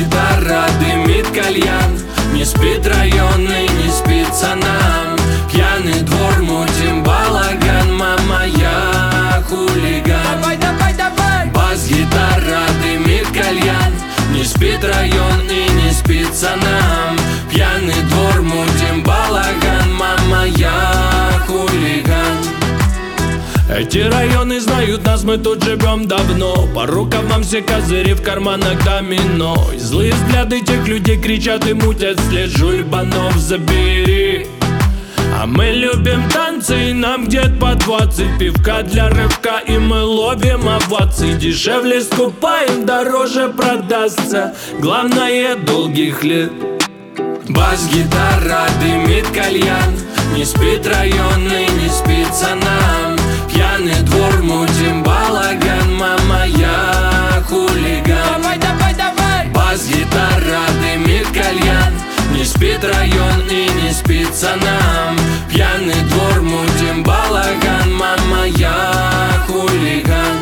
Бас-гитара дымит кальян, не спит район и не спится нам. Пьяный двор, мутим балаган, мама, я хулиган. Давай, давай, давай! Бас-гитара дымит кальян, не спит район и не спится нам. Пьяный двор, мутим балаган, мама, я хулиган. Эти районы знают нас, мы тут живем давно. По рукам нам все козыри, в карманах домино. И злые взгляды тех людей кричат и мутят след. Жульбанов забери. А мы любим танцы, и нам где-то по 20. Пивка для рывка, и мы ловим овации. Дешевле скупаем, дороже продастся. Главное, долгих лет. Бас-гитара дымит кальян, не спит район и не спится нам. Пьяный двор, мутим балаган, мама, я хулиган. Давай, давай, давай! Бас-гитара дымит кальян, не спит район и не спится нам. Пьяный двор, мутим балаган, мама, я хулиган.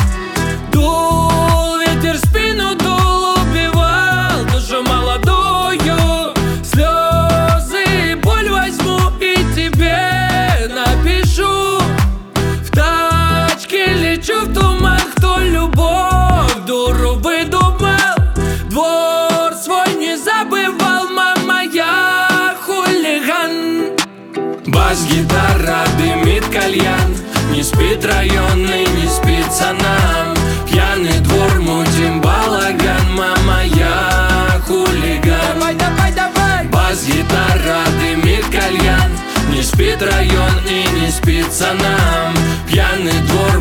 Дул ветер в спину, дул, убивал душу молодую. Слезы и боль возьму и тебе напишу. В тачке лечу в туман, кто любовь дуру выдумал. Двор свой не забывал, мама, я хулиган. Бас-гитара дымит кальян, не спит район и не спится нам. Пьяный двор, мутим балаган, мама, я хулиган. Давай, давай, давай! Бас-гитара дымит кальян, не спит район и не спится нам. Пьяный двор,